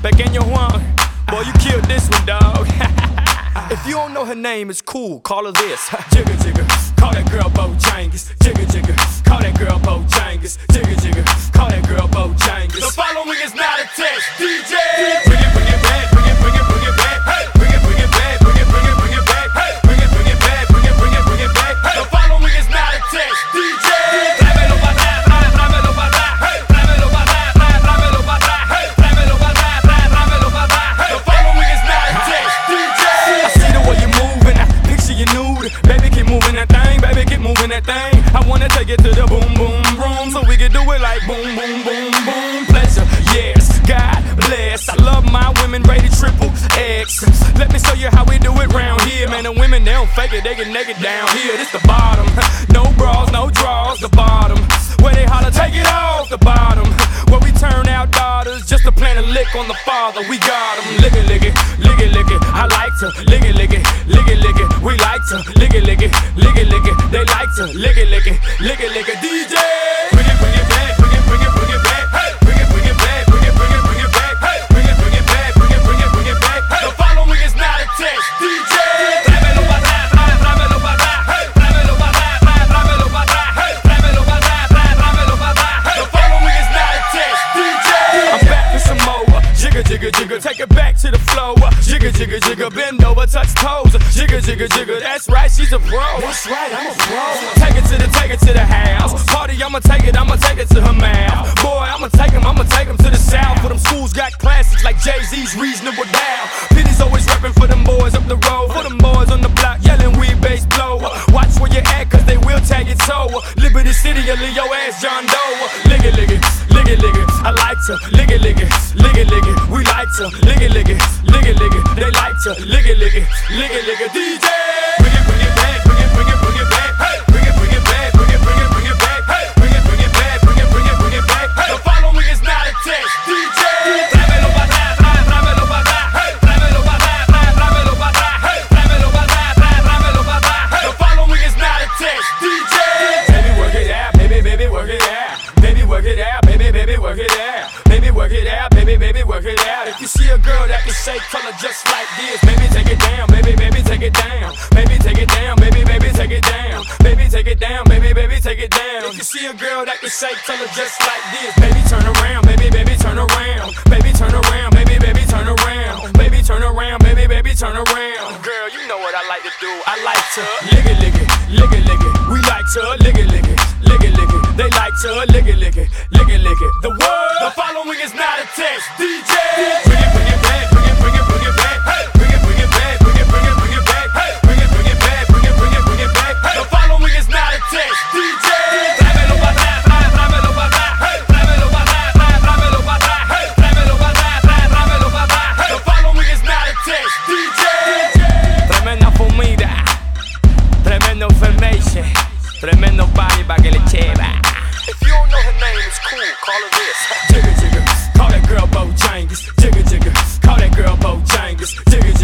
Pequeño Juan, boy, you killed this one, dog. If you don't know her name, it's cool, call her this. Jigga jigga, call that girl Bojangles. Jigga jigga, call that girl Bojangles. Jigga jigga, call that girl Bojangles. The following is not a test, DJ. Bring it back, bring it back. Hey, bring it back, bring it back. Hey, bring it back, bring it back. The following is not a test, DJ. Tráemelo pa' atrás, tráemelo pa' atrás. Hey, tráemelo pa' atrás, tráemelo pa' atrás. Hey, tráemelo pa' atrás, tráemelo pa' atrás. The following is not a test, DJ. I see the way you're moving, I picture you nude. Baby, keep moving that thing, baby, keep moving that thing. I wanna take it to the boom, boom, room, so we can do it like boom, boom, boom, boom. Pleasure, yes, God bless. I love my women rated triple X. Let me show you how we do it round here, man. The women, they don't fake it, they get naked down here. This the bottom, no bras, no draws, the bottom. Where they holler, take it off, the bottom. Where we turn out daughters just to plant a lick on the father. We got them, lick it, lick it, lick it, lick it. I like to lick it, lick it, lick it, lick it. We like to lick it, lick it, lick it, lick it. They like to lick it, lick it, lick it, lick it. DJ, bring it back, bring it back. Hey, bring it back, bring it back. Hey, bring it back, bring it back. The following is not a test, DJ. Tráemelo pa' atrás, tráemelo pa' atrás. Hey, tráemelo pa' atrás, tráemelo pa' atrás. Hey, tráemelo pa' atrás, tráemelo pa' atrás. The following is not a test, DJ. I'm back for some more. Jigga, jigga, jigga, take it back to the flow. Jigga, jigga, jigga, bend over, touch toes. Jigga, jigga, jigga, that's right, she's a pro. That's right, I'm a pro. Take it to the house. Party, I'ma take it to her mouth. Boy, I'ma take him to the south. For them schools got classics like Jay-Z's Reasonable Doubt. Pitty's always reppin' for them boys up the road. For them boys on the block yelling weed bass blow. Watch where you at, cause they will tag your toe. Liberty City, you leave your ass John Doe. Lick it, lick it, lick it, lick it. I like to lick it, lick it, lick it, lick it. We like to lick it, lick it, lick it, lick it. They like to lick it, lick it, lick it, lick it. DJ, bring it back, bring it back. Hey, bring it back, bring it back. Hey, bring it back, bring it back. The following is not a test, DJ. Tráemelo pa' atrás, tráemelo pa' atrás. Hey, tráemelo pa' atrás, tráemelo pa' atrás. Hey, tráemelo pa' atrás, tráemelo pa' atrás. The following is not a test, DJ. Baby, work it out, baby, work it out. Baby, work it out, baby, work it out. Baby, work it out, baby, work it out. If you see a girl that can shake color just like this, baby, take it down, baby, take it down. Baby, take it down, baby, take it down. Baby, take it down, baby, take it down. If you see a girl that can shake color just like this, baby, turn around, baby, turn around. Baby, turn around, baby, turn around. Baby, turn around, baby, turn around. Girl, you know what I like to do. I like to lick it, lick it, lick it, lick it. We like to lick it, lick it, lick it, lick it. They like to lick it, lick it, lick it, lick it. The word, the following is not a test, DJ. Bring it back, bring it back. Hey, bring it back, bring it back. Hey, bring it back, bring it back. The following is not a test, DJ. Tráemelo pa' atrás, tráemelo pa' atrás. Hey, tráemelo pa' atrás, tráemelo pa' atrás. Hey, tráemelo pa' atrás, tráemelo pa' atrás. The following is not a test, DJ. Tremenda fumida, tremendo information, tremendo body pa' que le cheva. If you don't know her name, it's cool, call her this. Jigga jigga, call that girl Bojangles. Jigga jigga, call that girl Bojangles. Jigga